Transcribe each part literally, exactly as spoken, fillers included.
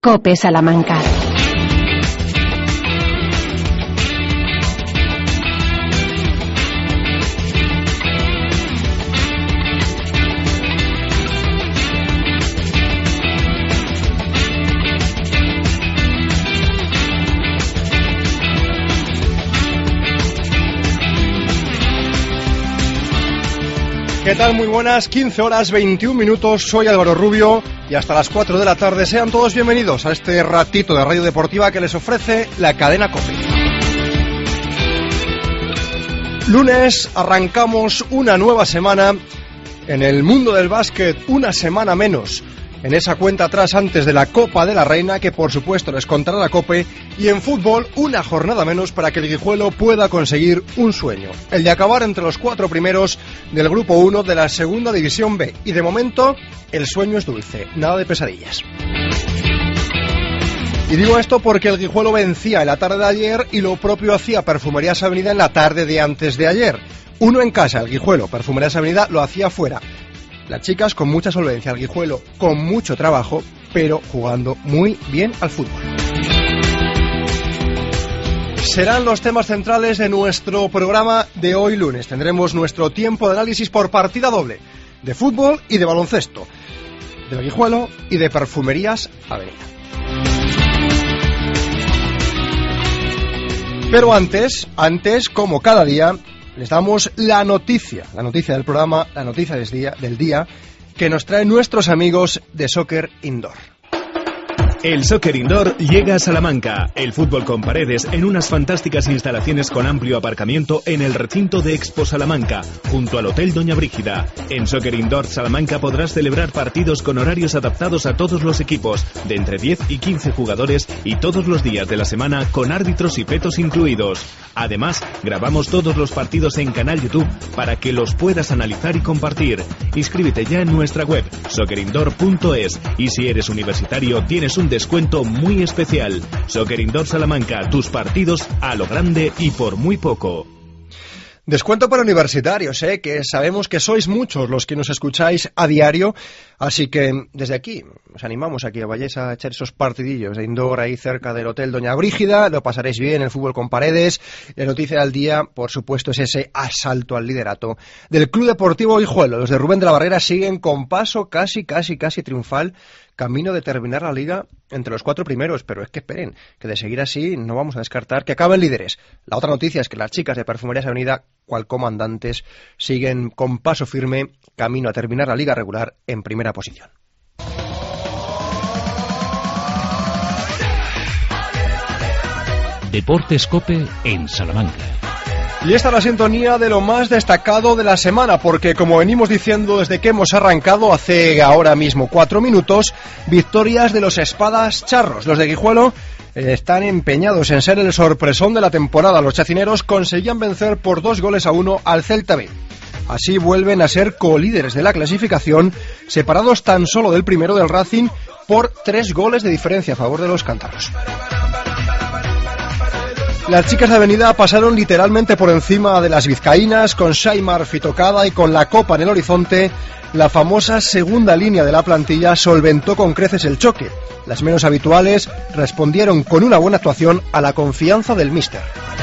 COPE Salamanca. ¿Qué tal? Muy buenas, quince horas veintiún minutos, soy Álvaro Rubio y hasta las cuatro de la tarde sean todos bienvenidos a este ratito de radio deportiva que les ofrece la cadena COPE. Lunes arrancamos una nueva semana en el mundo del básquet, una semana menos en esa cuenta atrás antes de la Copa de la Reina, que por supuesto les contará la COPE, y en fútbol una jornada menos para que el Guijuelo pueda conseguir un sueño, el de acabar entre los cuatro primeros del Grupo uno de la Segunda División B, y de momento el sueño es dulce, nada de pesadillas. Y digo esto porque el Guijuelo vencía en la tarde de ayer y lo propio hacía Perfumerías Avenida en la tarde de antes de ayer. Uno en casa, el Guijuelo, Perfumerías Avenida lo hacía fuera. Las chicas con mucha solvencia, el Guijuelo con mucho trabajo, pero jugando muy bien al fútbol. Serán los temas centrales de nuestro programa de hoy lunes. Tendremos nuestro tiempo de análisis por partida doble, de fútbol y de baloncesto, del Guijuelo y de Perfumerías Avenida. Pero antes, antes, como cada día, les damos la noticia, la noticia del programa, la noticia del día, del día que nos traen nuestros amigos de Soccer Indoor. El Soccer Indoor llega a Salamanca. El fútbol con paredes en unas fantásticas instalaciones con amplio aparcamiento en el recinto de Expo Salamanca, junto al Hotel Doña Brígida. En Soccer Indoor Salamanca podrás celebrar partidos con horarios adaptados a todos los equipos, de entre diez y quince jugadores y todos los días de la semana con árbitros y petos incluidos. Además, grabamos todos los partidos en canal YouTube para que los puedas analizar y compartir. Inscríbete ya en nuestra web, soccer indoor punto es, y si eres universitario tienes un descuento muy especial. Soccer Indoor Salamanca, tus partidos a lo grande y por muy poco. Descuento para universitarios, ¿eh? Que sabemos que sois muchos los que nos escucháis a diario, así que desde aquí os animamos a que vayáis a echar esos partidillos de indoor ahí cerca del Hotel Doña Brígida, lo pasaréis bien, el fútbol con paredes. La noticia del día, por supuesto, es ese asalto al liderato del Club Deportivo Guijuelo. Los de Rubén de la Barrera siguen con paso casi, casi, casi triunfal, camino de terminar la liga entre los cuatro primeros, pero es que esperen, que de seguir así no vamos a descartar que acaben líderes. La otra noticia es que las chicas de Perfumerías Avenida, cual comandantes, siguen con paso firme, camino a terminar la liga regular en primera posición. Deportes COPE en Salamanca. Y esta es la sintonía de lo más destacado de la semana, porque como venimos diciendo desde que hemos arrancado hace ahora mismo cuatro minutos, victorias de los Espadas Charros. Los de Guijuelo eh, están empeñados en ser el sorpresón de la temporada. Los chacineros conseguían vencer por dos goles a uno al Celta B. Así vuelven a ser colíderes de la clasificación, separados tan solo del primero del Racing por tres goles de diferencia a favor de los cántabros. Las chicas de Avenida pasaron literalmente por encima de las vizcaínas, con Shaimar fitocada y con la copa en el horizonte. La famosa segunda línea de la plantilla solventó con creces el choque. Las menos habituales respondieron con una buena actuación a la confianza del míster.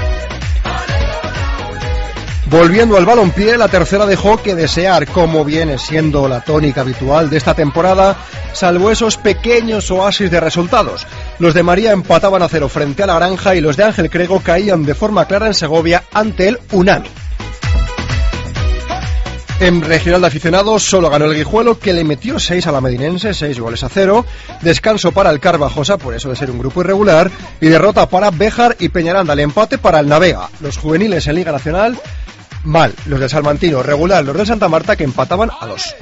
Volviendo al balompié, la tercera dejó que desear, como viene siendo la tónica habitual de esta temporada, salvo esos pequeños oasis de resultados. Los de María empataban a cero frente a la Granja y los de Ángel Crego caían de forma clara en Segovia ante el Unami. En regional de aficionados solo ganó el Guijuelo, que le metió seis a la Medinense, seis goles a cero. Descanso para el Carvajosa, por eso de ser un grupo irregular, y derrota para Béjar y Peñaranda, el empate para el Navega. Los juveniles en Liga Nacional, mal. Los del Salmantino, regular. Los del Santa Marta, que empataban a dos.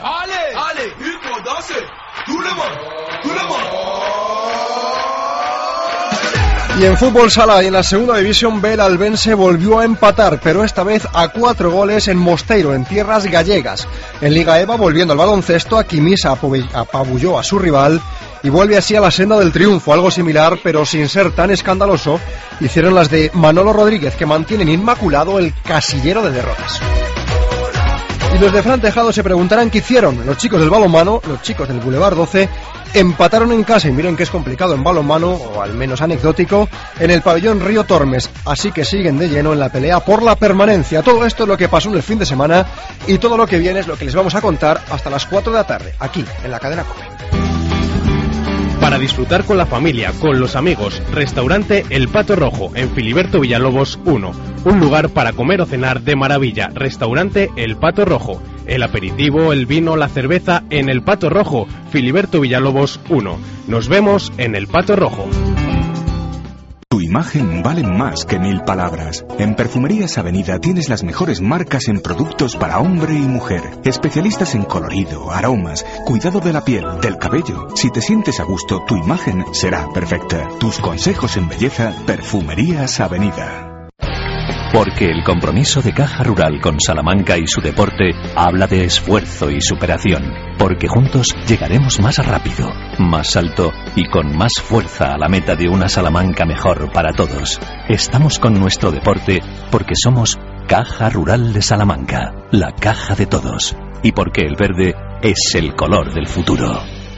Y en fútbol sala y en la segunda división B, el Albense volvió a empatar, pero esta vez a cuatro goles en Mosteiro, en tierras gallegas. En Liga EVA, volviendo al baloncesto, Aquimisa apabulló a su rival y vuelve así a la senda del triunfo. Algo similar, pero sin ser tan escandaloso, hicieron las de Manolo Rodríguez, que mantienen inmaculado el casillero de derrotas. Y los de Fran Tejado se preguntarán qué hicieron. Los chicos del balonmano, los chicos del Boulevard doce, empataron en casa, y miren que es complicado en balonmano, o al menos anecdótico, en el pabellón Río Tormes. Así que siguen de lleno en la pelea por la permanencia. Todo esto es lo que pasó en el fin de semana, y todo lo que viene es lo que les vamos a contar hasta las cuatro de la tarde, aquí, en la cadena COPE. Para disfrutar con la familia, con los amigos, restaurante El Pato Rojo, en Filiberto Villalobos uno. Un lugar para comer o cenar de maravilla. Restaurante El Pato Rojo. El aperitivo, el vino, la cerveza en El Pato Rojo, Filiberto Villalobos uno. Nos vemos en El Pato Rojo. Tu imagen vale más que mil palabras. En Perfumerías Avenida tienes las mejores marcas en productos para hombre y mujer. Especialistas en colorido, aromas, cuidado de la piel, del cabello. Si te sientes a gusto, tu imagen será perfecta. Tus consejos en belleza, Perfumerías Avenida. Porque el compromiso de Caja Rural con Salamanca y su deporte habla de esfuerzo y superación. Porque juntos llegaremos más rápido, más alto y con más fuerza a la meta de una Salamanca mejor para todos. Estamos con nuestro deporte porque somos Caja Rural de Salamanca, la caja de todos. Y porque el verde es el color del futuro.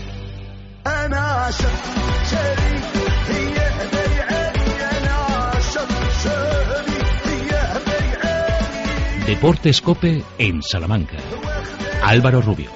Deportes COPE en Salamanca. Álvaro Rubio.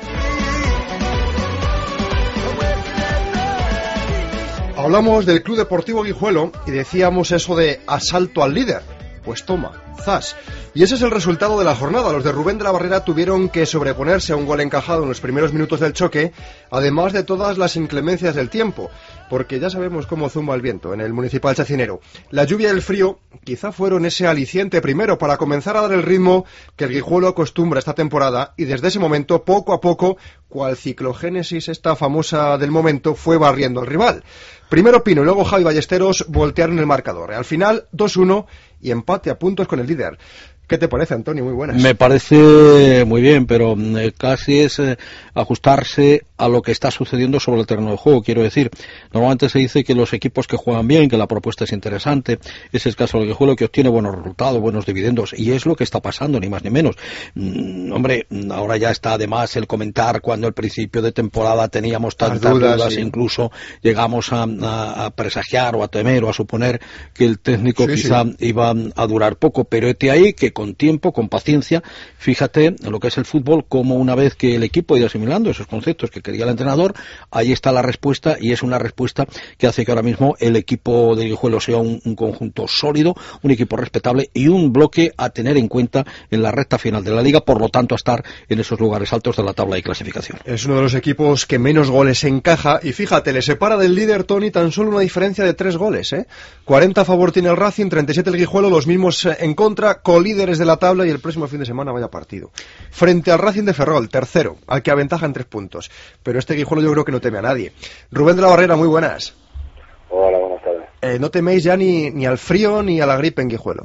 Hablamos del Club Deportivo Guijuelo y decíamos eso de asalto al líder. Pues toma, zas. Y ese es el resultado de la jornada. Los de Rubén de la Barrera tuvieron que sobreponerse a un gol encajado en los primeros minutos del choque, además de todas las inclemencias del tiempo, porque ya sabemos cómo zumba el viento en el Municipal Chacinero. La lluvia y el frío quizá fueron ese aliciente primero para comenzar a dar el ritmo que el Guijuelo acostumbra esta temporada, y desde ese momento, poco a poco, cual ciclogénesis esta famosa del momento, fue barriendo al rival. Primero Pino y luego Javi Ballesteros voltearon el marcador. Al final, dos uno y empate a puntos con el líder. ¿Qué te parece, Antonio? Muy buenas. Me parece muy bien, pero eh, casi es eh, ajustarse a lo que está sucediendo sobre el terreno de juego. Quiero decir, normalmente se dice que los equipos que juegan bien, que la propuesta es interesante, es el caso del Guijuelo, que obtiene buenos resultados, buenos dividendos, y es lo que está pasando, ni más ni menos. Mm, hombre, ahora ya está además el comentar cuando al principio de temporada teníamos tantas dudas, dudas sí. Incluso llegamos a, a, a presagiar o a temer o a suponer que el técnico sí, quizá sí. iba a durar poco, pero este ahí que con tiempo, con paciencia, fíjate en lo que es el fútbol, como una vez que el equipo ha ido asimilando esos conceptos que quería el entrenador, ahí está la respuesta, y es una respuesta que hace que ahora mismo el equipo de Guijuelo sea un, un conjunto sólido, un equipo respetable y un bloque a tener en cuenta en la recta final de la liga, por lo tanto a estar en esos lugares altos de la tabla de clasificación. Es uno de los equipos que menos goles encaja, y fíjate, le separa del líder Tony tan solo una diferencia de tres goles, ¿eh? cuarenta a favor tiene el Racing, treinta y siete el Guijuelo, los mismos en contra, colíderes de la tabla, y el próximo fin de semana vaya partido. Frente al Racing de Ferrol, tercero, al que aventaja en tres puntos. Pero este Guijuelo yo creo que no teme a nadie. Rubén de la Barrera, muy buenas. Hola, buenas tardes. Eh, no teméis ya ni, ni al frío ni a la gripe en Guijuelo.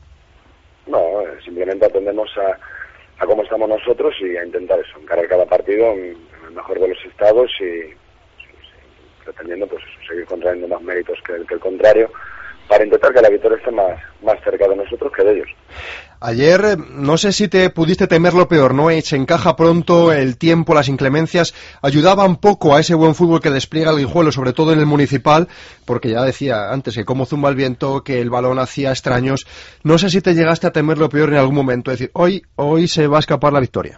No, eh, simplemente atendemos a, a cómo estamos nosotros y a intentar eso, encarar cada partido en, en el mejor de los estados y, y, y pretendiendo pues seguir contrayendo más méritos que el, que el contrario, para intentar que la victoria esté más, más cerca de nosotros que de ellos. Ayer, no sé si te pudiste temer lo peor, ¿no? Se encaja pronto, el tiempo, las inclemencias, ayudaban poco a ese buen fútbol que despliega el Guijuelo, sobre todo en el Municipal, porque ya decía antes que cómo zumba el viento, que el balón hacía extraños. No sé si te llegaste a temer lo peor en algún momento, es decir, hoy, hoy se va a escapar la victoria.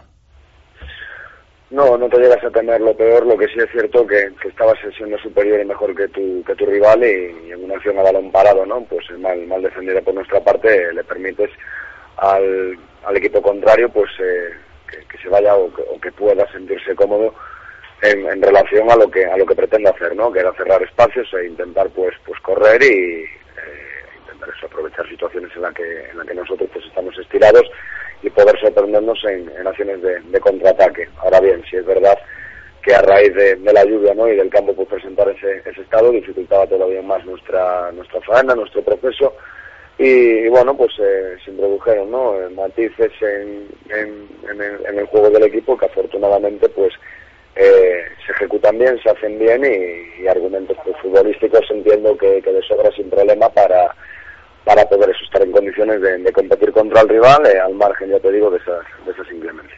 No, no te llegas a temer lo peor, lo que sí es cierto que, que estabas siendo superior y mejor que tu, que tu rival, y, y en una acción a balón parado, ¿no? Pues mal, mal defendida por nuestra parte, le permites al, al equipo contrario pues eh, que, que se vaya o que, o que pueda sentirse cómodo en, en relación a lo que a lo que pretende hacer, ¿no? Que era cerrar espacios e intentar pues pues correr y eh, intentar eso, aprovechar situaciones en las que en la que nosotros pues estamos estirados y poder sorprendernos en, en acciones de, de contraataque. Ahora bien, si es verdad que a raíz de, de la lluvia, ¿no? y del campo pues presentar ese, ese estado dificultaba todavía más nuestra nuestra faena, nuestro proceso. Y, y bueno, pues eh, se introdujeron, ¿no? matices en, en, en, el, en el juego del equipo que afortunadamente pues eh, se ejecutan bien, se hacen bien y, y argumentos pues, futbolísticos entiendo que, que de sobra sin problema para, para poder eso, estar en condiciones de, de competir contra el rival eh, al margen, ya te digo, de esas, de esas inclemencias.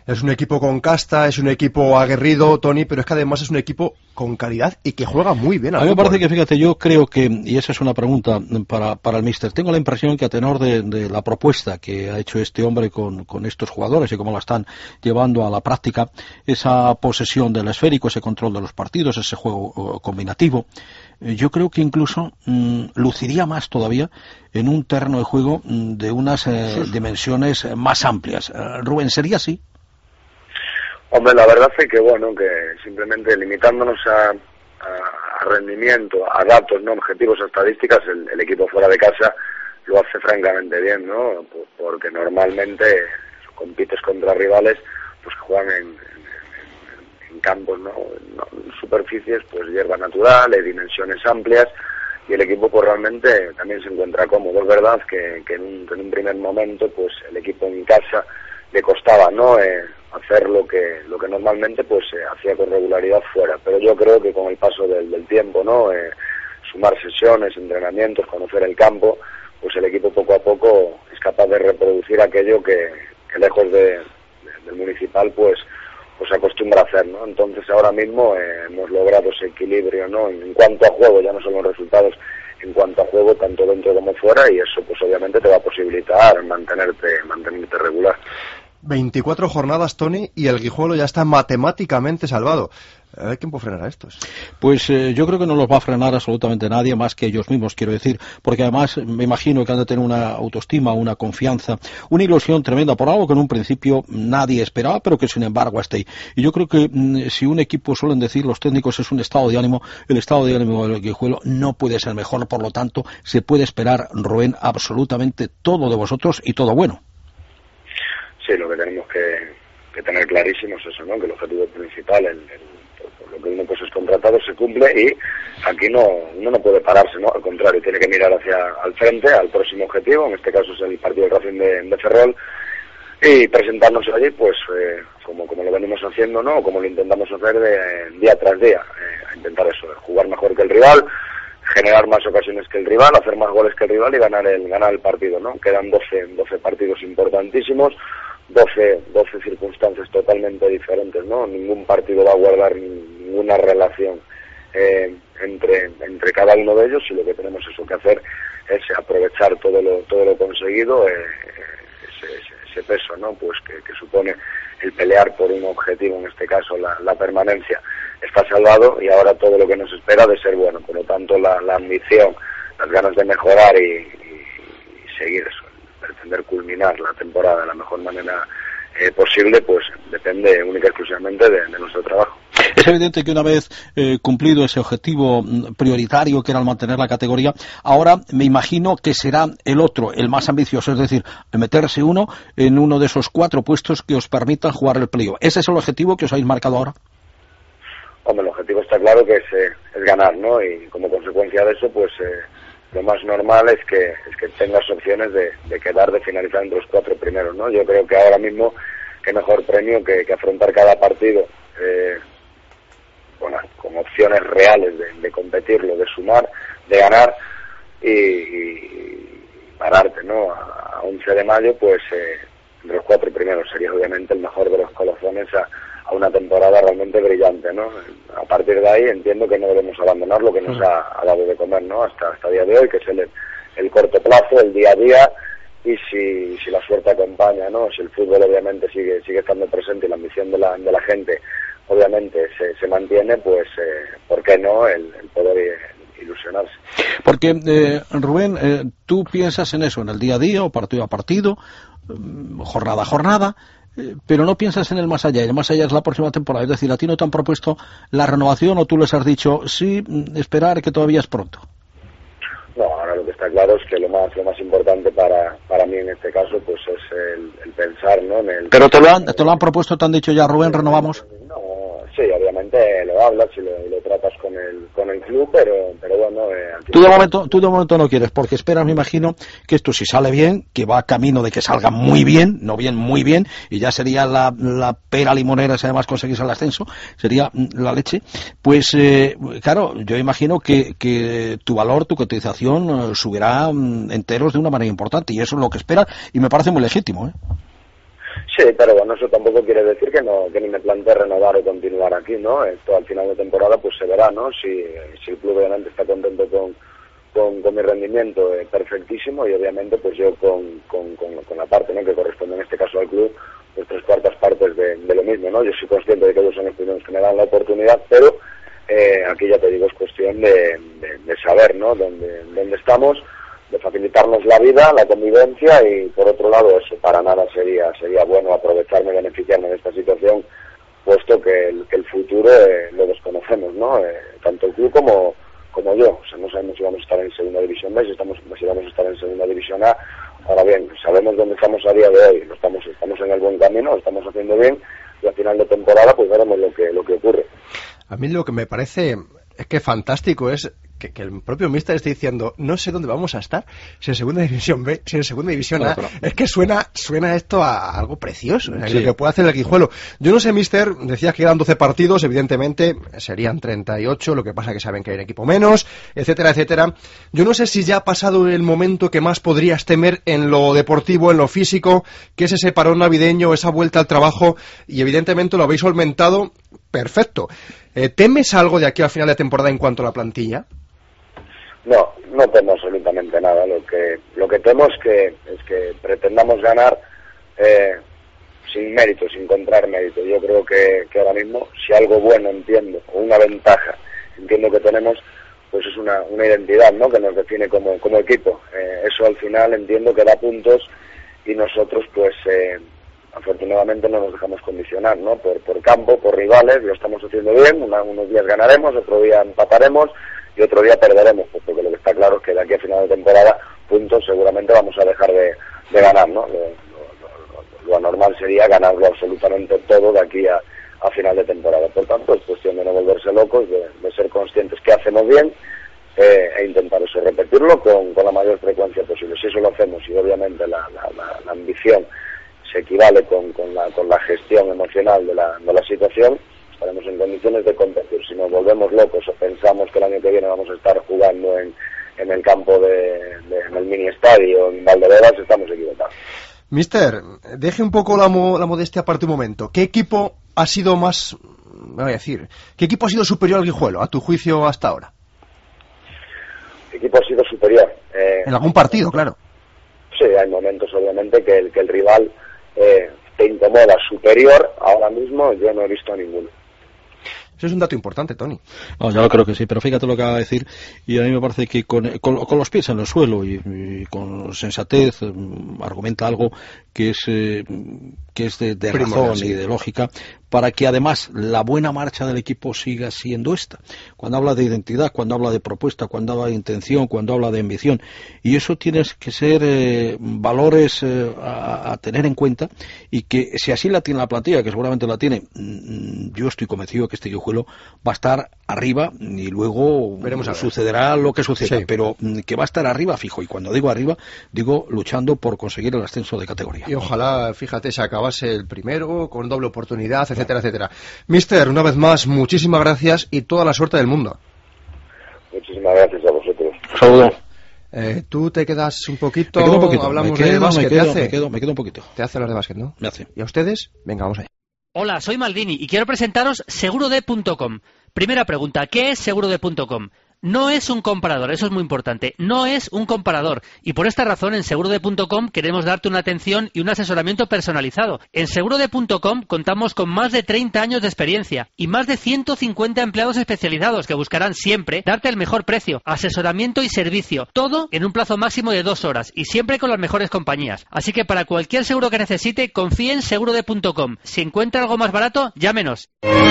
es un equipo con casta, es un equipo aguerrido, Tony, pero es que además es un equipo con calidad y que juega muy bien al A mí me fútbol. parece que, fíjate, yo creo que, y esa es una pregunta para, para el míster, tengo la impresión que a tenor de, de la propuesta que ha hecho este hombre con, con estos jugadores y cómo la están llevando a la práctica, esa posesión del esférico, ese control de los partidos, ese juego uh, combinativo, eh, yo creo que incluso mm, luciría más todavía en un terreno de juego mm, de unas eh, dimensiones más amplias. Uh, Rubén, ¿sería así? Hombre, la verdad es que, bueno, que simplemente limitándonos a, a, a rendimiento, a datos, no objetivos, a estadísticas, el, el equipo fuera de casa lo hace francamente bien, ¿no? Porque normalmente compites contra rivales pues que juegan en, en, en campos, ¿no? En superficies, pues hierba natural, hay dimensiones amplias, y el equipo pues realmente también se encuentra cómodo. Es verdad que, que en, un, en un primer momento pues el equipo en casa le costaba, ¿no? Eh, hacer lo que lo que normalmente pues eh, hacía con regularidad fuera, pero yo creo que con el paso del, del tiempo, ¿no? Eh, sumar sesiones, entrenamientos, conocer el campo, pues el equipo poco a poco es capaz de reproducir aquello que, que lejos de, de, del municipal pues pues acostumbra a hacer, ¿no? Entonces ahora mismo eh, hemos logrado ese equilibrio, ¿no? En cuanto a juego, ya no son los resultados, en cuanto a juego tanto dentro como fuera, y eso pues obviamente te va a posibilitar mantenerte mantenerte regular. veinticuatro jornadas, Tony, y el Guijuelo ya está matemáticamente salvado. A ver quién puede frenar a estos. Pues eh, yo creo que no los va a frenar absolutamente nadie, más que ellos mismos, quiero decir, porque además me imagino que han de tener una autoestima, una confianza, una ilusión tremenda por algo que en un principio nadie esperaba, pero que sin embargo está ahí. Y yo creo que mm, si un equipo, suelen decir los técnicos, es un estado de ánimo, el estado de ánimo del Guijuelo no puede ser mejor, por lo tanto se puede esperar, Rubén, absolutamente todo de vosotros y todo bueno. Sí, lo que tenemos que, que tener clarísimo es eso, ¿no? Que el objetivo principal, el, el, por lo que uno pues es contratado, se cumple, y aquí no uno no puede pararse, ¿no? Al contrario, tiene que mirar hacia al frente, al próximo objetivo, en este caso es el partido del Racing de, de Ferrol, y presentarnos allí, pues, eh, como como lo venimos haciendo, ¿no? Como lo intentamos hacer de, día tras día, eh, a intentar eso, jugar mejor que el rival, generar más ocasiones que el rival, hacer más goles que el rival y ganar el ganar el partido, ¿no? Quedan doce, doce partidos importantísimos, doce, doce circunstancias totalmente diferentes, ¿no? Ningún partido va a guardar ninguna relación eh, entre entre cada uno de ellos, y lo que tenemos eso que hacer es aprovechar todo lo todo lo conseguido, eh, ese, ese, ese peso, ¿no? Pues que, que supone el pelear por un objetivo, en este caso la, la permanencia, está salvado, y ahora todo lo que nos espera de ser bueno. Por lo tanto, la, la ambición, las ganas de mejorar y, y, y seguir eso, pretender culminar la temporada de la mejor manera eh, posible, pues depende única y exclusivamente de, de nuestro trabajo. Es evidente que una vez eh, cumplido ese objetivo prioritario, que era el mantener la categoría, ahora me imagino que será el otro, el más ambicioso, es decir, meterse uno en uno de esos cuatro puestos que os permitan jugar el playoff. ¿Ese es el objetivo que os habéis marcado ahora? Hombre, el objetivo está claro que es, eh, es ganar, ¿no? Y como consecuencia de eso, pues eh, lo más normal es que es que tengas opciones de, de quedar, de finalizar entre los cuatro primeros, ¿no? Yo creo que ahora mismo qué mejor premio que, que afrontar cada partido eh, bueno, con opciones reales de, de competirlo, de sumar, de ganar y, y pararte, ¿no? A, a once de mayo, pues eh, entre los cuatro primeros sería obviamente el mejor de los colozones a, a una temporada realmente brillante, ¿no? A partir de ahí entiendo que no debemos abandonar lo que nos ha, ha dado de comer, ¿no? Hasta hasta el día de hoy, que es el, el corto plazo, el día a día, y si, si la suerte acompaña, ¿no? Si el fútbol obviamente sigue sigue estando presente y la ambición de la de la gente obviamente se, se mantiene, pues eh, ¿por qué no el, el poder ilusionarse? Porque, eh, Rubén, eh, tú piensas en eso, en el día a día o partido a partido, jornada a jornada, eh, pero no piensas en el más allá. El más allá es la próxima temporada. Es decir, ¿a ti no te han propuesto la renovación o tú les has dicho, sí, esperar, que todavía es pronto? No, ahora lo que está claro es que lo más lo más importante para para mí en este caso pues es el, el pensar, ¿no? En el, ¿Pero te lo han, te lo han propuesto, te han dicho ya, Rubén, renovamos? No, sí, obviamente lo hablas y lo, lo tratas con el con el club, pero pero bueno... Eh, tú de momento tú de momento no quieres, porque esperas, me imagino, que esto si sale bien, que va camino de que salga muy bien, no bien, muy bien, y ya sería la, la pera limonera si además conseguís el ascenso, sería la leche. Pues, eh, claro, yo imagino que, que tu valor, tu cotización subirá enteros de una manera importante, y eso es lo que esperas, y me parece muy legítimo, ¿eh? Sí, pero bueno, eso tampoco quiere decir que no que ni me plantee renovar o continuar aquí, ¿no? Esto al final de temporada pues se verá, ¿no? Si, si el club obviamente está contento con, con, con mi rendimiento, eh, perfectísimo, y obviamente pues yo con, con, con, con la parte, ¿no?, que corresponde en este caso al club, pues tres cuartas partes de, de lo mismo, ¿no? Yo soy consciente de que ellos son los primeros que me dan la oportunidad, pero eh, aquí ya te digo, es cuestión de, de, de saber, ¿no?, dónde, dónde estamos, de facilitarnos la vida, la convivencia, y por otro lado eso para nada sería sería bueno aprovecharme y beneficiarme de esta situación, puesto que el, que el futuro eh, lo desconocemos, ¿no? Eh, tanto el club como como yo, o sea, no sabemos si vamos a estar en segunda división B, si estamos si vamos a estar en segunda división A. Ahora bien, sabemos dónde estamos a día de hoy, lo estamos estamos en el buen camino, lo estamos haciendo bien, y a final de temporada pues veremos lo que lo que ocurre. A mí lo que me parece es que fantástico es que, que el propio míster esté diciendo, no sé dónde vamos a estar, si en segunda división B, si en segunda división A. Claro, claro. Es que suena suena esto a algo precioso, o sea, sí. Lo que puede hacer el Guijuelo. Yo no sé, míster, decías que eran doce partidos, evidentemente serían treinta y ocho, lo que pasa que saben que hay un equipo menos, etcétera, etcétera. Yo no sé si ya ha pasado el momento que más podrías temer en lo deportivo, en lo físico, que es ese parón navideño, esa vuelta al trabajo, y evidentemente lo habéis solventado perfecto. Eh, ¿Temes algo de aquí al final de temporada en cuanto a la plantilla? No, no temo absolutamente nada. Lo que lo que temo es que es que pretendamos ganar eh, sin mérito, sin encontrar mérito. Yo creo que, que ahora mismo, si algo bueno entiendo, o una ventaja entiendo que tenemos, pues es una, una identidad, ¿no?, que nos define como, como equipo. Eh, eso al final entiendo que da puntos, y nosotros pues eh, afortunadamente no nos dejamos condicionar, ¿no?, por, por campo, por rivales. Lo estamos haciendo bien, una, unos días ganaremos, otro día empataremos y otro día perderemos, pues porque lo que está claro es que de aquí a final de temporada puntos seguramente vamos a dejar de, de ganar, ¿no? Lo, lo, lo, lo anormal sería ganarlo absolutamente todo de aquí a, a final de temporada. Por tanto, es cuestión de no volverse locos, de, de ser conscientes que hacemos bien, eh, e intentar eso, repetirlo con, con la mayor frecuencia posible. Si eso lo hacemos, y obviamente la, la, la, la ambición se equivale con, con, la, con la gestión emocional de la, de la situación, estaremos en condiciones de competir. Si nos volvemos locos o pensamos que el año que viene vamos a estar jugando en, en el campo de, de en el mini estadio en Valdebebas, estamos equivocados. Mister, deje un poco la, mo, la modestia aparte un momento. ¿Qué equipo ha sido más, me voy a decir, qué equipo ha sido superior al Guijuelo, a tu juicio, hasta ahora? ¿Qué equipo ha sido superior? Eh, en algún partido, claro. Sí, hay momentos obviamente que el, que el rival eh, te incomoda. Superior, ahora mismo yo no he visto a ninguno. Eso es un dato importante, Tony. No, yo creo que sí, pero fíjate lo que acaba de decir, y a mí me parece que con, con, con los pies en el suelo y, y con sensatez um, argumenta algo que es eh, que es de, de razón sí. y de lógica, para que además la buena marcha del equipo siga siendo esta. Cuando habla de identidad, cuando habla de propuesta, cuando habla de intención, cuando habla de ambición, y eso tienes que ser eh, valores eh, a, a tener en cuenta, y que si así la tiene la plantilla, que seguramente la tiene, yo estoy convencido que este Guijuelo va a estar arriba, y luego veremos sucederá lo que suceda, sí. pero que va a estar arriba fijo, y cuando digo arriba, digo luchando por conseguir el ascenso de categoría. Y ojalá, fíjate, se acabase el primero con doble oportunidad, etcétera, etcétera. Mister, una vez más, muchísimas gracias y toda la suerte del mundo. Muchísimas gracias a vosotros. Saludos. Eh, tú te quedas un poquito, me quedo un poquito. hablamos me quedo, de básquet, me quedo, ¿te hace? Me quedo, me quedo un poquito. Te hace hablar de básquet, ¿no? Me hace. ¿Y a ustedes? Venga, vamos allá. Hola, soy Maldini y quiero presentaros segurode punto com. Primera pregunta, ¿qué es segurode punto com? No es un comparador, eso es muy importante, no es un comparador, y por esta razón en segurode punto com queremos darte una atención y un asesoramiento personalizado. En segurode punto com contamos con más de treinta años de experiencia y más de ciento cincuenta empleados especializados que buscarán siempre darte el mejor precio, asesoramiento y servicio, todo en un plazo máximo de dos horas y siempre con las mejores compañías. Así que para cualquier seguro que necesite, confíe en segurode punto com. Si encuentra algo más barato, llámenos.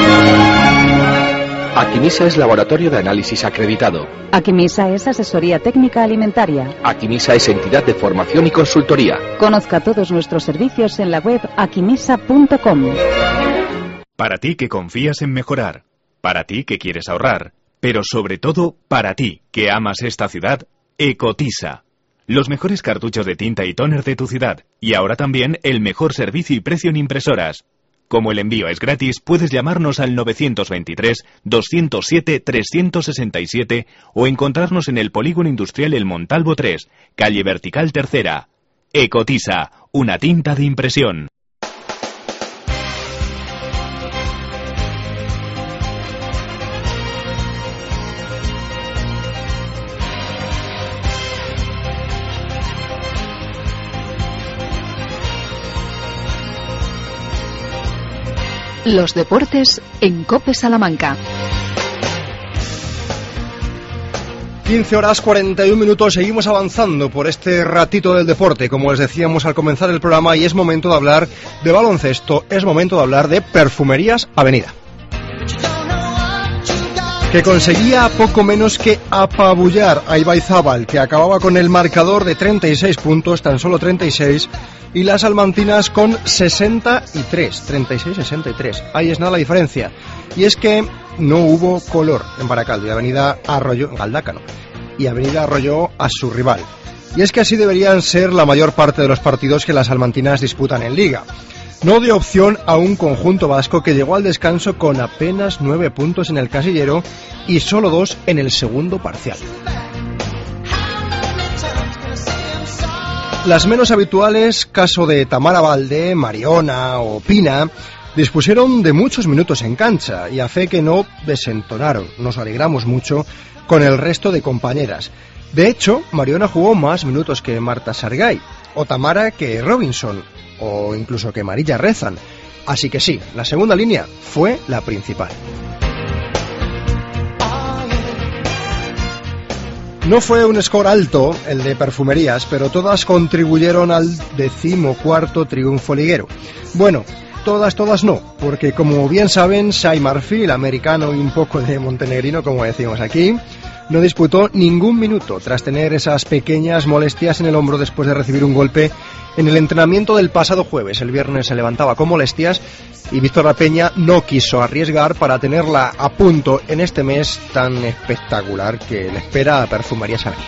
Aquimisa es laboratorio de análisis acreditado. Aquimisa es asesoría técnica alimentaria. Aquimisa es entidad de formación y consultoría. Conozca todos nuestros servicios en la web aquimisa punto com. Para ti que confías en mejorar, para ti que quieres ahorrar, pero sobre todo para ti que amas esta ciudad, Ecotisa. Los mejores cartuchos de tinta y tóner de tu ciudad, y ahora también el mejor servicio y precio en impresoras. Como el envío es gratis, puedes llamarnos al novecientos veintitrés, doscientos siete, trescientos sesenta y siete o encontrarnos en el Polígono Industrial El Montalvo tres, calle Vertical Tercera. Ecotisa, una tinta de impresión. Los deportes en COPE Salamanca. quince horas cuarenta y un minutos, seguimos avanzando por este ratito del deporte, como les decíamos al comenzar el programa, y es momento de hablar de baloncesto, es momento de hablar de Perfumerías Avenida, que conseguía poco menos que apabullar a Ibaizábal, que acababa con el marcador de treinta y seis puntos, tan solo treinta y seis, y las salmantinas con sesenta y tres, treinta y seis a sesenta y tres. Ahí es nada la diferencia. Y es que no hubo color en Baracaldo y Avenida arrolló, en Galdácano, y Avenida arrolló a su rival. Y es que así deberían ser la mayor parte de los partidos que las salmantinas disputan en Liga. No dio opción a un conjunto vasco que llegó al descanso con apenas nueve puntos en el casillero y solo dos en el segundo parcial. Las menos habituales, caso de Tamara Valde, Mariona o Pina, dispusieron de muchos minutos en cancha y a fe que no desentonaron. Nos alegramos mucho con el resto de compañeras. De hecho, Mariona jugó más minutos que Marta Sargay, o Tamara que Robinson, o incluso que Marilla Rezan. Así que sí, la segunda línea fue la principal. No fue un score alto el de Perfumerías, pero todas contribuyeron al decimocuarto triunfo liguero. Bueno, todas, todas no, porque como bien saben, Sai Marfil, americano y un poco de montenegrino, como decimos aquí, no disputó ningún minuto tras tener esas pequeñas molestias en el hombro después de recibir un golpe en el entrenamiento del pasado jueves. El viernes se levantaba con molestias y Víctor La Peña no quiso arriesgar para tenerla a punto en este mes tan espectacular que le espera a Perfumerías Avenida.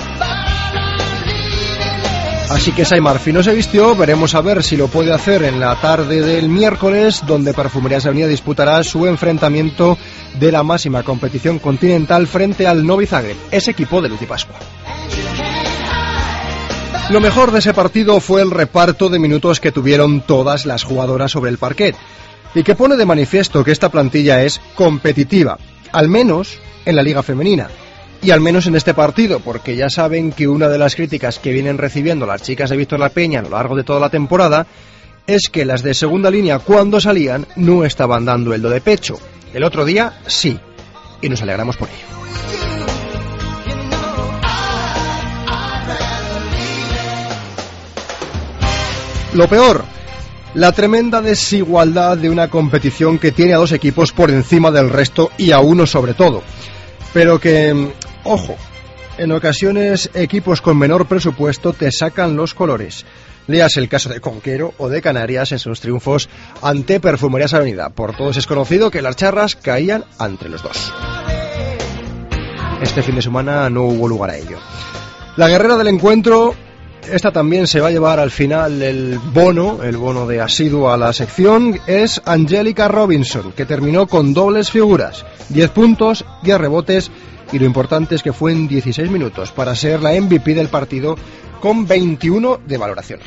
Así que Sai Marfil no se vistió, veremos a ver si lo puede hacer en la tarde del miércoles, donde Perfumerías Avenida disputará su enfrentamiento de la máxima competición continental frente al Novi Zagreb, ese equipo de Luz y Pascua. Lo mejor de ese partido fue el reparto de minutos que tuvieron todas las jugadoras sobre el parquet, y que pone de manifiesto que esta plantilla es competitiva, al menos en la Liga Femenina. Y al menos en este partido, porque ya saben que una de las críticas que vienen recibiendo las chicas de Víctor La Peña a lo largo de toda la temporada es que las de segunda línea, cuando salían, no estaban dando el do de pecho. El otro día, sí, y nos alegramos por ello. Lo peor, la tremenda desigualdad de una competición que tiene a dos equipos por encima del resto y a uno sobre todo. Pero que, ojo, en ocasiones equipos con menor presupuesto te sacan los colores. Leas el caso de Conquero o de Canarias en sus triunfos ante Perfumerías Avenida. Por todos es conocido que las charras caían entre los dos. Este fin de semana no hubo lugar a ello. La guerrera del encuentro, esta también se va a llevar al final el bono, el bono de asiduo a la sección, es Angélica Robinson, que terminó con dobles figuras, diez puntos, diez rebotes, y lo importante es que fue en dieciséis minutos para ser la M V P del partido con veintiuno de valoración.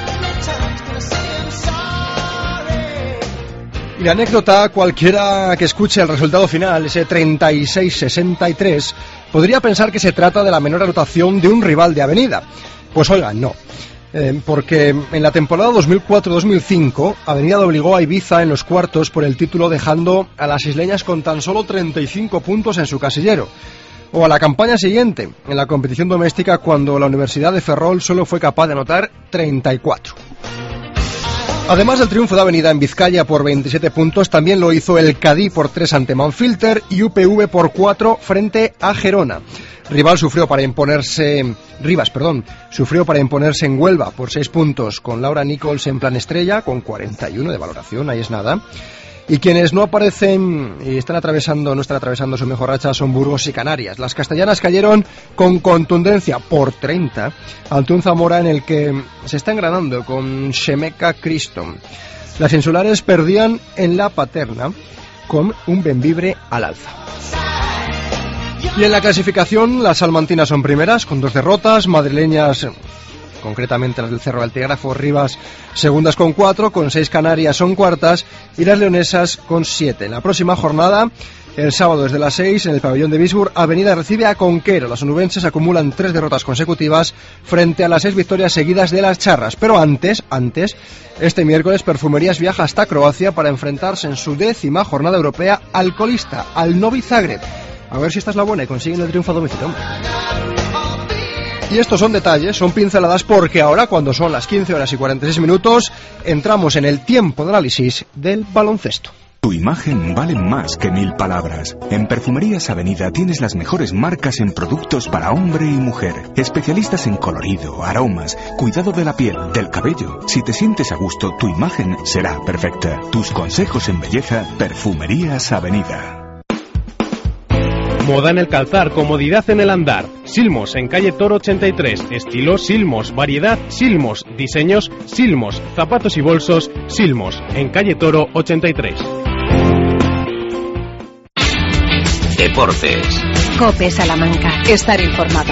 Y la anécdota, cualquiera que escuche el resultado final, ese treinta y seis a sesenta y tres, podría pensar que se trata de la menor anotación de un rival de Avenida. Pues oigan, no, eh, porque en la temporada dos mil cuatro dos mil cinco Avenida doblegó a Ibiza en los cuartos por el título, dejando a las isleñas con tan solo treinta y cinco puntos en su casillero. O a la campaña siguiente, en la competición doméstica, cuando la Universidad de Ferrol solo fue capaz de anotar treinta y cuatro. Además del triunfo de Avenida en Vizcaya por veintisiete puntos, también lo hizo el Cadí por tres ante Manfilter y U P V por cuatro frente a Gerona. Rival sufrió para imponerse, Rivas, perdón, sufrió para imponerse en Huelva por seis puntos con Laura Nichols en plan estrella, con cuarenta y uno de valoración, ahí es nada. Y quienes no aparecen y están atravesando, no están atravesando su mejor racha son Burgos y Canarias. Las castellanas cayeron con contundencia por treinta ante un Zamora en el que se está engranando con Shemeca Criston. Las insulares perdían en la Paterna con un Bembibre al alza. Y en la clasificación las salmantinas son primeras con dos derrotas, madrileñas, concretamente las del Cerro del Telégrafo, Rivas, segundas con cuatro, con seis Canarias son cuartas y las leonesas con siete. En la próxima jornada El sábado desde las seis en el pabellón de Bisburg, Avenida recibe a Conquero. Los onubenses acumulan tres derrotas consecutivas frente a las seis victorias seguidas de las charras. Pero antes, antes, este miércoles Perfumerías viaja hasta Croacia para enfrentarse en su décima jornada europea al colista, al Novi Zagreb. A ver si esta es la buena y consiguen el triunfo a domicilio. Y estos son detalles, son pinceladas, porque ahora, cuando son las quince horas y cuarenta y seis minutos, entramos en el tiempo de análisis del baloncesto. Tu imagen vale más que mil palabras. En Perfumerías Avenida tienes las mejores marcas en productos para hombre y mujer. Especialistas en colorido, aromas, cuidado de la piel, del cabello. Si te sientes a gusto, tu imagen será perfecta. Tus consejos en belleza, Perfumerías Avenida. Moda en el calzar, comodidad en el andar. Silmos en calle Toro ochenta y tres. Estilo Silmos, variedad Silmos, diseños Silmos, zapatos y bolsos Silmos en calle Toro ochenta y tres. Deportes. COPE Salamanca. Estar informado.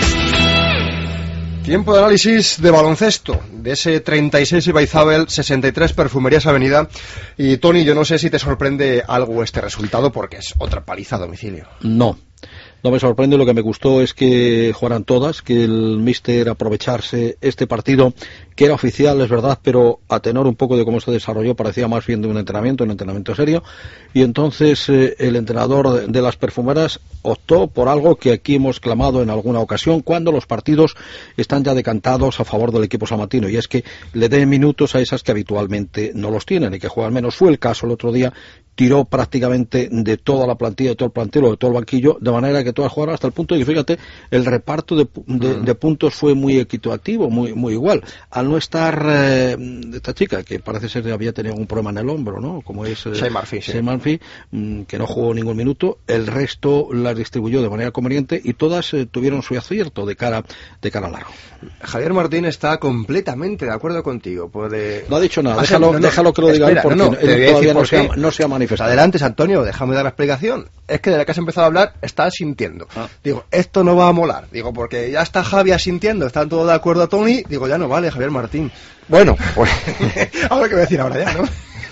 Tiempo de análisis de baloncesto, de ese treinta y seis Ibaizabel, sesenta y tres Perfumerías Avenida. Y Tony, yo no sé si te sorprende algo este resultado, porque es otra paliza a domicilio. No. No me sorprende, lo que me gustó es que jugaran todas, que el míster aprovecharse este partido, que era oficial, es verdad, pero a tenor un poco de cómo se desarrolló, parecía más bien de un entrenamiento, un entrenamiento serio, y entonces eh, el entrenador de las perfumeras optó por algo que aquí hemos clamado en alguna ocasión, cuando los partidos están ya decantados a favor del equipo salmantino, y es que le den minutos a esas que habitualmente no los tienen, y que juegan menos. Fue el caso el otro día, tiró prácticamente de toda la plantilla, de todo el plantel o de todo el banquillo, de manera que todas jugaron hasta el punto de que, fíjate, el reparto de, de, de puntos fue muy equitativo, muy muy igual. Al no estar eh, esta chica, que parece ser que había tenido un problema en el hombro, ¿no? Como es eh, Shane Murphy, sí. Shane Murphy, mmm, que no jugó ningún minuto, el resto las distribuyó de manera conveniente y todas eh, tuvieron su acierto de cara de cara a largo. Javier Martín está completamente de acuerdo contigo. Puede... No ha dicho nada, Ah, déjalo, no, no, déjalo que lo diga espera, él, porque no, no, él todavía no se, ha, no se ha manifestado. Adelante, Antonio, déjame dar la explicación. Es que desde que has empezado a hablar, estás sintiendo. Ah. Digo, esto no va a molar. Digo, porque ya está Javi asintiendo, están todos de acuerdo a Tony. Digo, ya no vale, Javier Martín. Bueno, pues... Ahora que voy a decir ahora ya, ¿no?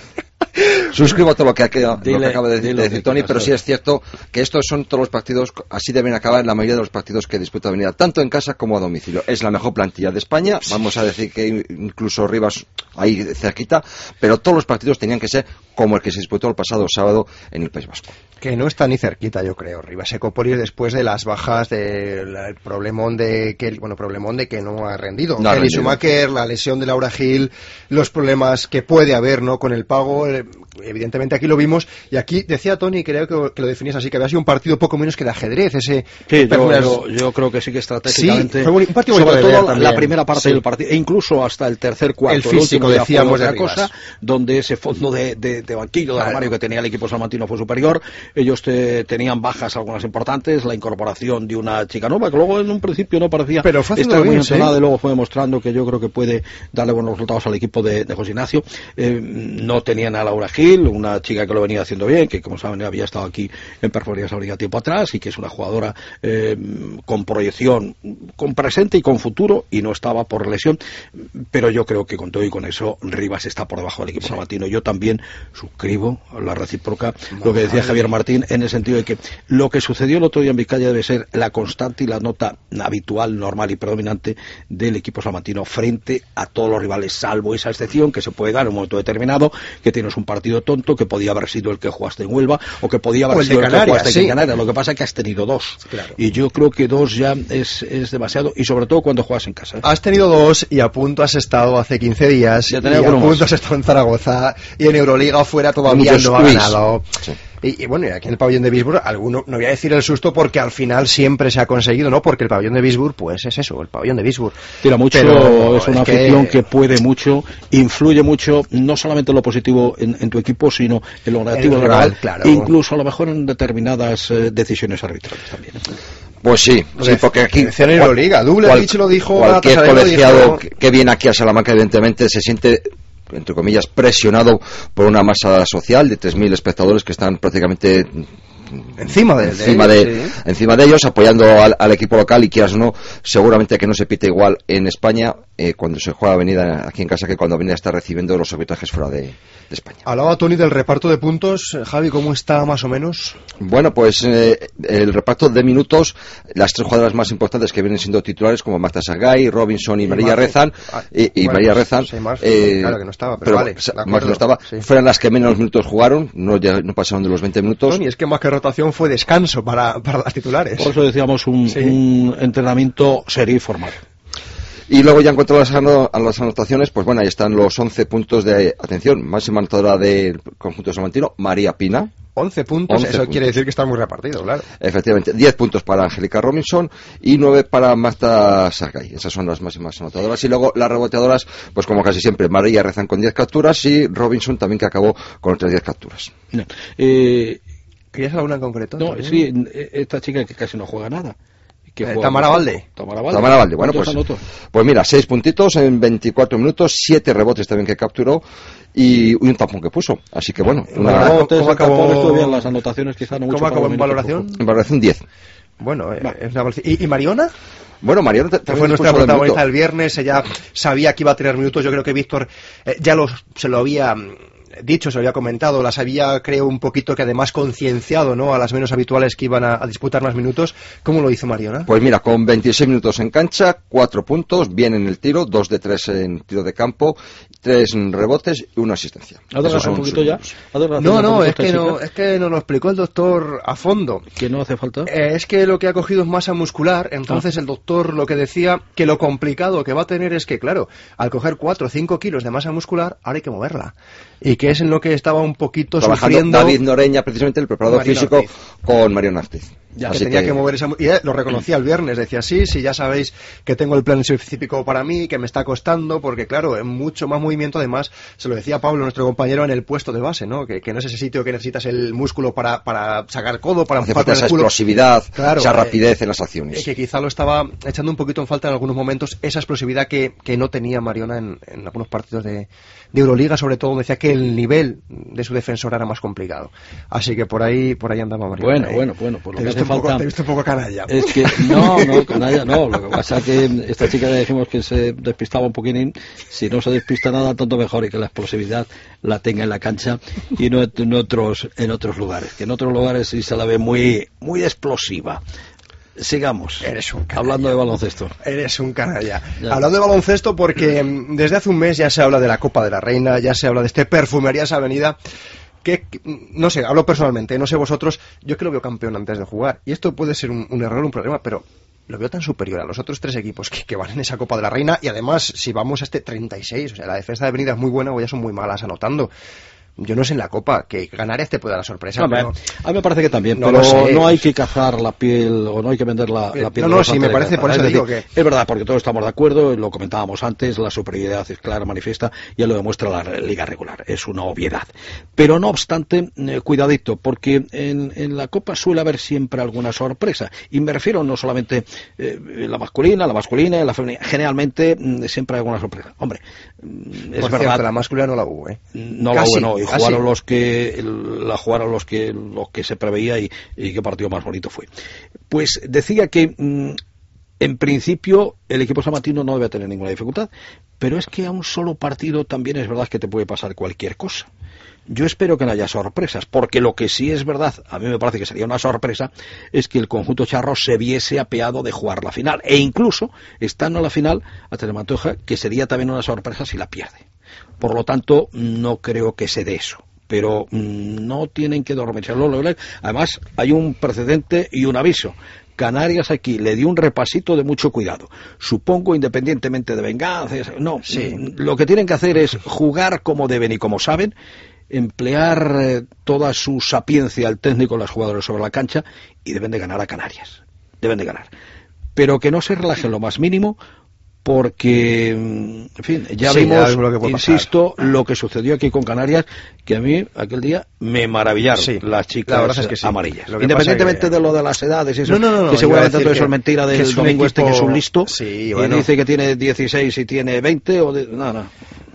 Suscribo todo lo que, ha, dile, lo que acaba de decir, de decir Tony, pero sí es cierto que estos son todos los partidos, así deben acabar en la mayoría de los partidos que disputa Avenida, tanto en casa como a domicilio. Es la mejor plantilla de España, vamos a decir que incluso Rivas ahí cerquita, pero todos los partidos tenían que ser como el que se disputó el pasado sábado en el País Vasco. Que no está ni cerquita, yo creo, Rivas Ecópolis, después de las bajas del problemón de que bueno problemón de que no ha rendido. No ha Kelly rendido. Schumacher, la lesión de Laura Gil, los problemas que puede haber, ¿no?, con el pago. Eh, evidentemente aquí lo vimos, y aquí decía Tony, creo que, que lo definías así, que había sido un partido poco menos que de ajedrez, ese... Sí, yo, las... yo, yo creo que sí que estratégicamente, sí, fue un partido sobre todo la, la primera parte sí. del partido, e incluso hasta el tercer cuarto, el físico, el decíamos, de otra cosa, donde ese fondo de, de, de banquillo, de claro. armario que tenía el equipo salmantino fue superior. Ellos te, tenían bajas algunas importantes, la incorporación de una chica nueva, que luego en un principio no parecía pero fue estar muy bien, entonada, ¿sí? y luego fue demostrando que yo creo que puede darle buenos resultados al equipo de, de José Ignacio. Eh, no tenían a Laura Gil, una chica que lo venía haciendo bien, que como saben había estado aquí en Perfumerías Avenida tiempo atrás, y que es una jugadora eh, con proyección, con presente y con futuro, y no estaba por lesión, pero yo creo que con todo y con eso Rivas está por debajo del equipo salmantino. Yo también suscribo la recíproca lo que decía Javier Martín, en el sentido de que lo que sucedió el otro día en Vizcaya debe ser la constante y la nota habitual, normal y predominante del equipo salmantino frente a todos los rivales, salvo esa excepción que se puede dar en un momento determinado, que tienes un partido tonto, que podía haber sido el que jugaste en Huelva, o que podía haber o el sido de el Canarias, que jugaste sí. en Canarias. Lo que pasa es que has tenido dos, claro. y yo creo que dos ya es, es demasiado, y sobre todo cuando juegas en casa. Has tenido dos, y a punto has estado hace quince días, y a punto has estado en Zaragoza, y en Euroliga fuera todavía no ha ganado. Sí. Y, y bueno, y aquí en el pabellón de Bisburg, alguno, no voy a decir el susto, porque al final siempre se ha conseguido, ¿no? Porque el pabellón de Bisburg, pues es eso, el pabellón de Bisburg. Tira mucho, pero es una es afición que... que puede mucho, influye mucho, no solamente en lo positivo en, en tu equipo, sino en lo negativo, en en lo real, real, claro. Incluso a lo mejor en determinadas eh, decisiones arbitrales también. Pues sí, sí, porque aquí en Euroliga, Dublevich lo dijo, cualquier Tasadero colegiado dijo... que, que viene aquí a Salamanca, evidentemente se siente, entre comillas, presionado por una masa social de tres mil espectadores que están prácticamente encima de, encima de, de, ellos, de encima de ellos, apoyando al, al equipo local, y quieras o no, seguramente que no se pite igual en España eh, cuando se juega Avenida aquí en casa que cuando Avenida está recibiendo los arbitrajes fuera de, de España. Hablaba Tony del reparto de puntos. Javi, ¿cómo está más o menos? Bueno, pues eh, el reparto de minutos, las tres jugadoras más importantes que vienen siendo titulares, como Marta Sagay, Robinson y, y María Rezan, ah, y, y bueno, María pues, Rezan, sí, más, eh, claro que no estaba, pero, pero vale, más no estaba, sí. Fueron las que menos minutos jugaron, no, ya, no pasaron de los veinte minutos. Tony, es que más que rotación fue descanso para, para las titulares. Por eso decíamos un, sí. un entrenamiento serio y formal. Y luego ya en cuanto a las, ano, a las anotaciones, pues bueno, ahí están los once puntos de atención. Máxima anotadora del conjunto salmantino, María Pina. once puntos, once eso puntos. Quiere decir que está muy repartido, claro. Efectivamente, diez puntos para Angélica Robinson y nueve para Marta Sargay. Esas son las máximas anotadoras. Y luego las reboteadoras, pues como casi siempre, María Rezan con diez capturas y Robinson también, que acabó con otras diez capturas. No. Eh, ¿Querías alguna en concreto? No, también? Sí, esta chica que casi no juega nada. Eh, Tamara Valde. Tamara Valde. Tamara Valde. Bueno, pues, pues mira, seis puntitos en veinticuatro minutos, siete rebotes también que capturó y un tampón que puso. Así que bueno, una... ¿Cómo, ¿Cómo acabó? Bien, las anotaciones quizá no mucho. ¿Cómo acabó en valoración? En valoración diez. Bueno, eh, es una... ¿Y, ¿y Mariona? Bueno, Mariona te, te fue nuestra protagonista del viernes. Ella sabía que iba a tener minutos. Yo creo que Víctor eh, ya los, se lo había dicho, se lo había comentado, las había, creo, un poquito que además concienciado, ¿no?, a las menos habituales que iban a, a disputar más minutos. ¿Cómo lo hizo Mariona? Pues mira, con veintiséis minutos en cancha, cuatro puntos, bien en el tiro, dos de tres en tiro de campo, tres rebotes y una asistencia. ¿Adelante un poquito ya? No, no, es que no, es que nos lo explicó el doctor a fondo. ¿Que no hace falta? Eh, es que lo que ha cogido es masa muscular, entonces ah. el doctor lo que decía, que lo complicado que va a tener es que, claro, al coger cuatro o cinco kilos de masa muscular, ahora hay que moverla. Y que es en lo que estaba un poquito trabajando sufriendo David Noreña, precisamente el preparador Mariano físico, Ortiz. Con Mariano Ortiz. Ya, que tenía que... que mover esa... Y eh, lo reconocía el viernes, decía, sí, sí, ya sabéis que tengo el plan específico para mí, que me está costando, porque claro, es mucho más movimiento, además, se lo decía Pablo, nuestro compañero, en el puesto de base, ¿no? Que, que no es ese sitio que necesitas el músculo para, para sacar codo, para hace falta esa explosividad, claro, esa rapidez eh, en las acciones. Eh, que quizá lo estaba echando un poquito en falta en algunos momentos, esa explosividad que, que no tenía Mariona en, en algunos partidos de, de Euroliga, sobre todo, decía que el nivel de su defensor era más complicado. Así que por ahí, por ahí andaba Mariona. Bueno, eh. bueno, bueno, por lo te que hace falta... Poco, te viste un poco canalla. Es que, no, no, canalla no, lo que pasa es que esta chica le dijimos que se despistaba un poquitín, si no se despista nada, tanto mejor, y que la explosividad la tenga en la cancha y no en otros, en otros lugares, que en otros lugares sí se la ve muy, muy explosiva. Sigamos. Eres un canalla. Hablando de baloncesto. Eres un canalla. Ya. Hablando de baloncesto, porque desde hace un mes ya se habla de la Copa de la Reina, ya se habla de este Perfumerías Avenida, que, no sé, hablo personalmente, no sé vosotros, yo que lo veo campeón antes de jugar, y esto puede ser un, un error, un problema, pero lo veo tan superior a los otros tres equipos que, que van en esa Copa de la Reina, y además, si vamos a este treinta y seis, o sea, la defensa de Avenida es muy buena o ya son muy malas anotando. Yo no sé en la Copa, que Canarias te puede dar sorpresa. No, pero... A mí me parece que también, no pero sé, no hay que cazar la piel, o no hay que vender la, la piel. No, no, sí, me parece, por eso es digo decir, que... Es verdad, porque todos estamos de acuerdo, lo comentábamos antes, la superioridad es clara, manifiesta, ya lo demuestra la liga regular, es una obviedad. Pero no obstante, eh, cuidadito, porque en, en la Copa suele haber siempre alguna sorpresa, y me refiero no solamente eh, la masculina, la masculina, la femenina, generalmente mm, siempre hay alguna sorpresa. Hombre, mm, es por verdad... Cierto, la masculina no la hubo, ¿eh? No casi, la hubo, no, y jugaron casi. los que la jugaron los que los que se preveía y, y qué partido más bonito fue. Pues decía que mmm, en principio el equipo salmantino no debe tener ninguna dificultad, pero es que a un solo partido también es verdad que te puede pasar cualquier cosa. Yo espero que no haya sorpresas, porque lo que sí es verdad, a mí me parece que sería una sorpresa, es que el conjunto charro se viese apeado de jugar la final, e incluso, estando en la final, a Telemantoja, que sería también una sorpresa si la pierde. Por lo tanto, no creo que se dé eso. Pero mmm, no tienen que dormirse. Además, hay un precedente y un aviso. Canarias aquí le dio un repasito de mucho cuidado. Supongo, independientemente de venganzas, no, sí. Lo que tienen que hacer es jugar como deben y como saben, emplear eh, toda su sapiencia al técnico y los jugadores sobre la cancha, y deben de ganar a Canarias. Deben de ganar. Pero que no se relajen lo más mínimo, porque, en fin, ya sí, vimos, ya lo insisto, pasar. Lo que sucedió aquí con Canarias, que a mí aquel día me maravillaron sí, las chicas es que sí. amarillas. Independientemente que... de lo de las edades, y eso, no, no, no, que seguramente todo eso es mentira del domingo equipo... este que es un listo, sí, bueno. Y dice que tiene dieciséis y tiene veinte, o de... no, no.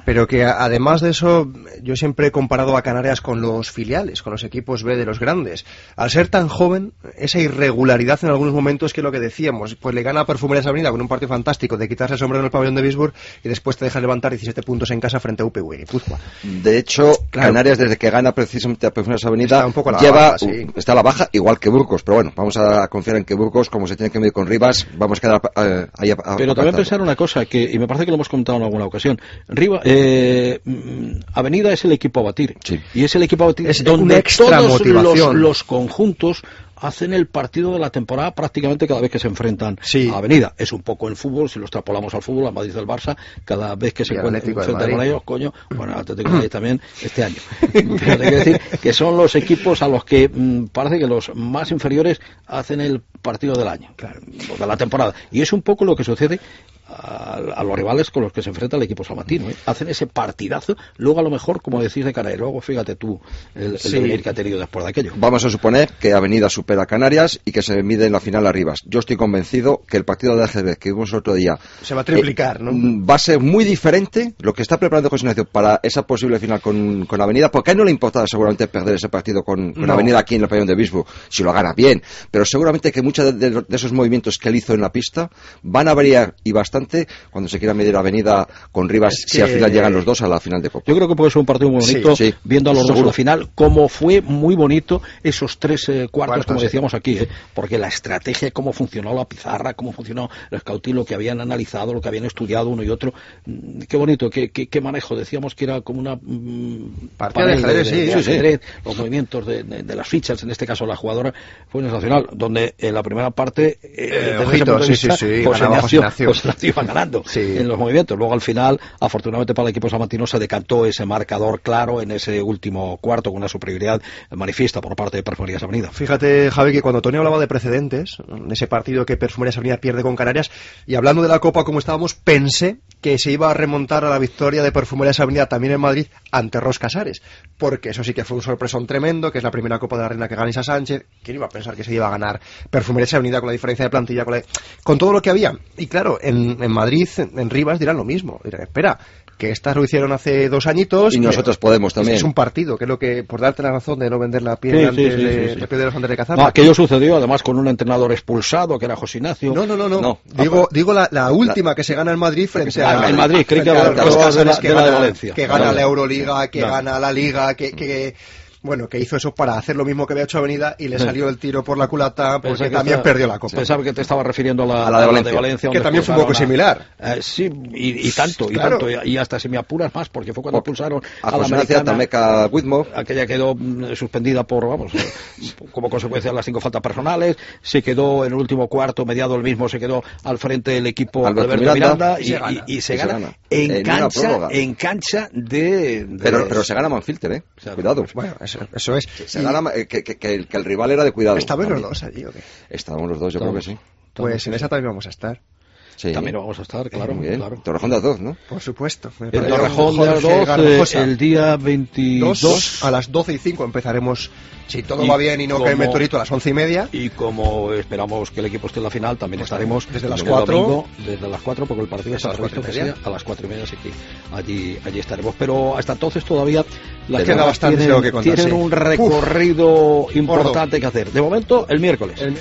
pero que además de eso, yo siempre he comparado a Canarias con los filiales, con los equipos B de los grandes. Al ser tan joven, esa irregularidad en algunos momentos, que es lo que decíamos, pues le gana a Perfumerías Avenida con un partido fantástico de quitarse el sombrero en el pabellón de Bisburg y después te deja levantar diecisiete puntos en casa frente a U P V y Guipúzcoa. De hecho, claro, Canarias, desde que gana precisamente a Perfumerías Avenida, está un poco a la lleva, baja, sí. está a la baja, igual que Burgos, pero bueno, vamos a confiar en que Burgos, como se tiene que medir con Rivas, vamos a quedar eh, ahí a, a, Pero a también pensar una cosa, que y me parece que lo hemos comentado en alguna ocasión. Rivas, eh, Avenida es el equipo a batir, sí. y es el equipo a batir es donde todos los, los conjuntos hacen el partido de la temporada prácticamente cada vez que se enfrentan sí. a Avenida. Es un poco en fútbol, si lo extrapolamos al fútbol, a Madrid del Barça, cada vez que se enfrentan con ellos, coño, bueno, Atlético de Madrid también este año. Pero hay que decir que son los equipos a los que mmm, parece que los más inferiores hacen el partido del año, claro, de la temporada. Y es un poco lo que sucede a, a los rivales con los que se enfrenta el equipo sabatino, ¿eh? Hacen ese partidazo, luego a lo mejor, como decís de Canarias, luego fíjate tú el, el sí. devenir que ha tenido después de aquello. Vamos a suponer que Avenida supera a Canarias y que se mide en la final a Rivas. Yo estoy convencido que el partido de ajedrez que vimos el otro día se va a triplicar, eh, ¿no? Va a ser muy diferente lo que está preparando José Ignacio para esa posible final con, con Avenida, porque a él no le importaba seguramente perder ese partido con, con no. Avenida aquí en el pabellón de Bisburg, si lo gana bien, pero seguramente que muchos de, de, de esos movimientos que él hizo en la pista van a variar y bastante cuando se quiera medir Avenida con Rivas, es que... si al final llegan los dos a la final de Copa. Yo creo que puede ser un partido muy bonito, sí, sí, viendo a los seguro. dos a la final, como fue muy bonito esos tres eh, cuartos, cuartos, como decíamos aquí, ¿eh? Porque la estrategia, cómo funcionó la pizarra, cómo funcionó el scouting, lo que habían analizado, lo que habían estudiado uno y otro, mm, qué bonito, qué, qué, qué manejo, decíamos que era como una mm, partida de ajedrez, sí, sí, ajedrez, sí. Los movimientos de, de, de las fichas, en este caso la jugadora fue sensacional, donde en la primera parte eh, eh, ojito, sí, vista, sí, sí, José Ignacio, José Ignacio iba ganando sí. en los movimientos, luego al final, afortunadamente para el equipo salmantino, se decantó ese marcador claro en ese último cuarto con una superioridad manifiesta por parte de Perfumerías Avenida. Fíjate, Javi, que cuando Tony hablaba de precedentes, de ese partido que Perfumerías Avenida pierde con Canarias, y hablando de la Copa como estábamos, pensé que se iba a remontar a la victoria de Perfumerías Avenida también en Madrid ante Ros Casares, porque eso sí que fue un sorpresón tremendo, que es la primera Copa de la Reina que gana Isa Sánchez. ¿Quién iba a pensar que se iba a ganar Perfumerías Avenida con la diferencia de plantilla, con, la... con todo lo que había? Y claro, en, en Madrid, en, en Rivas dirán lo mismo, dirán, espera, que estas lo hicieron hace dos añitos y nosotros podemos también. Es un partido, que es lo que, por darte la razón de no vender la piel sí, antes, sí, sí, de, sí, sí. de piel de los antes de cazar. No, aquello sucedió además con un entrenador expulsado que era José Ignacio. No, no, no, no. no. Digo, ah, digo la, la última la, que se gana en Madrid frente a en Madrid, creo que a los Casares, que, de gana, de Valencia. que gana no, la Euroliga, que no. gana la Liga, que, que bueno, que hizo eso para hacer lo mismo que había hecho Avenida y le salió el tiro por la culata porque Pensé también estaba, perdió la Copa. Pensaba que te estaba refiriendo a la, a la de Valencia, a la de Valencia que también fue un poco una, similar. Eh, sí, y, y tanto, claro. y tanto, y hasta si me apuras más, porque fue cuando expulsaron a, a, a la americana, Tameca Whitmore. Aquella quedó mm, suspendida por, vamos, como consecuencia de las cinco faltas personales, se quedó en el último cuarto, mediado el mismo, se quedó al frente del equipo Alberto, Alberto Miranda, Miranda y, y, se gana, y, y se y gana, se gana. En, en cancha, en cancha de, de... Pero, pero se gana Manfilter, ¿eh? O sea, cuidado. Bueno, eso, eso es. Se gana, que, que, que, el, que el rival era de cuidado. ¿Estaban los dos allí o qué? Estábamos los dos, yo Estamos, creo que sí. Pues en esa también vamos a estar. Sí. También vamos a estar, claro. Muy bien. claro. Torrejón de Ardoz, ¿no? Por supuesto. El Torrejón de Ardoz, eh, el día veintidós. Dos, a las doce y cinco empezaremos, si todo va bien y no cae meteorito, a las once y media. Y como esperamos que el equipo esté en la final, también pues estaremos desde las cuatro. Desde las cuatro, porque el partido está previsto que sea a las cuatro y media, así que allí, allí estaremos. Pero hasta entonces todavía las queda bastante tienen, que contar, tienen sí. un recorrido Uf, importante gordo. que hacer. De momento, el miércoles. El...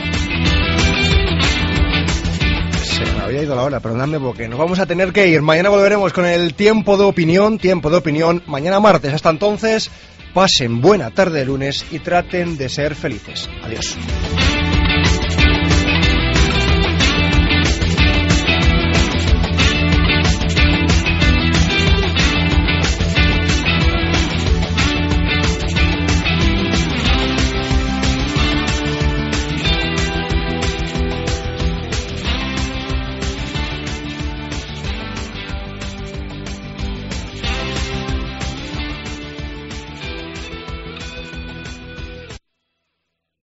Se me había ido la hora, perdonadme porque nos vamos a tener que ir. Mañana volveremos con el tiempo de opinión, tiempo de opinión, mañana martes. Hasta entonces, pasen buena tarde de lunes y traten de ser felices. Adiós.